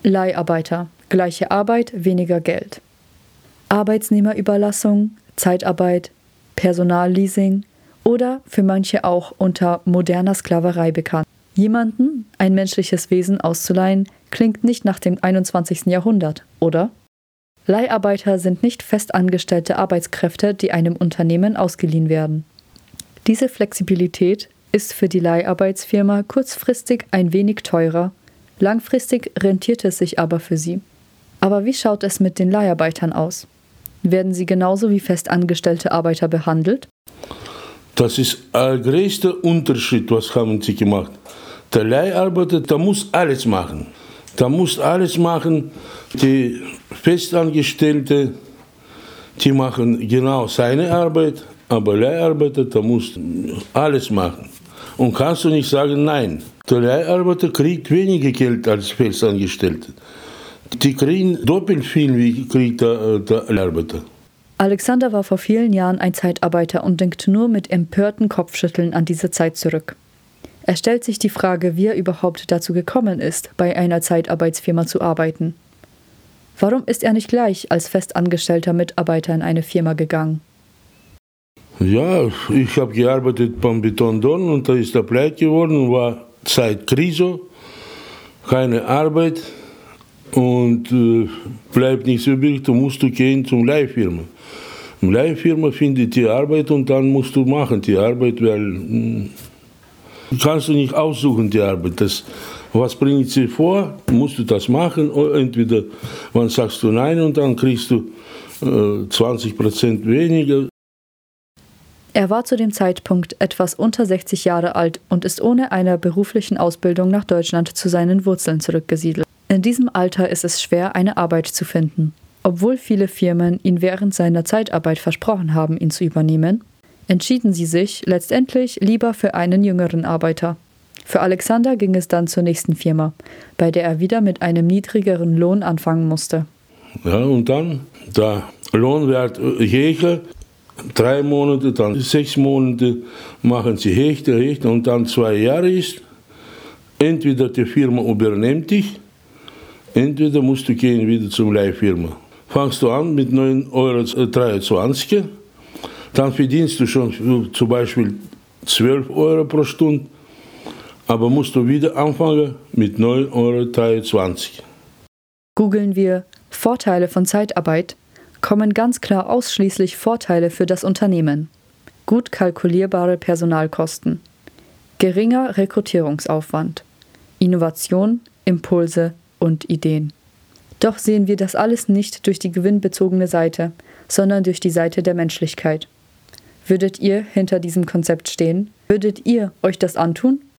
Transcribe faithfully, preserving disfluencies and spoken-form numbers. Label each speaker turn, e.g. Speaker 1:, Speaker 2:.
Speaker 1: Leiharbeiter, gleiche Arbeit, weniger Geld. Arbeitsnehmerüberlassung, Zeitarbeit, Personalleasing oder für manche auch unter moderner Sklaverei bekannt. Jemanden ein menschliches Wesen auszuleihen, klingt nicht nach dem einundzwanzigsten Jahrhundert, oder? Leiharbeiter sind nicht festangestellte Arbeitskräfte, die einem Unternehmen ausgeliehen werden. Diese Flexibilität ist für die Leiharbeitsfirma kurzfristig ein wenig teurer, langfristig rentiert es sich aber für sie. Aber wie schaut es mit den Leiharbeitern aus? Werden sie genauso wie festangestellte Arbeiter behandelt?
Speaker 2: Das ist der größte Unterschied, was haben sie gemacht. Der Leiharbeiter, der muss alles machen. Der muss alles machen. Die Festangestellte, die machen genau seine Arbeit, aber Leiharbeiter, der muss alles machen. Und kannst du nicht sagen, nein. Der Leiharbeiter kriegt weniger Geld als Festangestellte. Die kriegen doppelt viel, wie kriegt der, der Leiharbeiter.
Speaker 1: Alexander war vor vielen Jahren ein Zeitarbeiter und denkt nur mit empörten Kopfschütteln an diese Zeit zurück. Er stellt sich die Frage, wie er überhaupt dazu gekommen ist, bei einer Zeitarbeitsfirma zu arbeiten. Warum ist er nicht gleich als festangestellter Mitarbeiter in eine Firma gegangen?
Speaker 2: Ja, ich habe gearbeitet beim Betondorn und da ist er pleite geworden, war Zeitkrise, keine Arbeit und äh, bleibt nichts übrig, du musst du gehen zum Leihfirma. Im Leihfirma findet die Arbeit und dann musst du machen die Arbeit, weil mh, kannst du nicht aussuchen die Arbeit. Das, was bringt sie vor, musst du das machen, entweder wann sagst du nein und dann kriegst du äh, zwanzig Prozent weniger.
Speaker 1: Er war zu dem Zeitpunkt etwas unter sechzig Jahre alt und ist ohne eine beruflichen Ausbildung nach Deutschland zu seinen Wurzeln zurückgesiedelt. In diesem Alter ist es schwer, eine Arbeit zu finden. Obwohl viele Firmen ihn während seiner Zeitarbeit versprochen haben, ihn zu übernehmen, entschieden sie sich letztendlich lieber für einen jüngeren Arbeiter. Für Alexander ging es dann zur nächsten Firma, bei der er wieder mit einem niedrigeren Lohn anfangen musste.
Speaker 2: Ja, und dann, der Lohn wird höher. Drei Monate, dann sechs Monate machen sie Hechte, Hechte und dann zwei Jahre ist. Entweder die Firma übernimmt dich, entweder musst du gehen wieder zum Leihfirma. Fangst du an mit neun Euro dreiundzwanzig, dann verdienst du schon zum Beispiel zwölf Euro pro Stunde, aber musst du wieder anfangen mit neun Euro dreiundzwanzig.
Speaker 1: Googeln wir Vorteile von Zeitarbeit, kommen ganz klar ausschließlich Vorteile für das Unternehmen. Gut kalkulierbare Personalkosten, geringer Rekrutierungsaufwand, Innovation, Impulse und Ideen. Doch sehen wir das alles nicht durch die gewinnbezogene Seite, sondern durch die Seite der Menschlichkeit. Würdet ihr hinter diesem Konzept stehen? Würdet ihr euch das antun?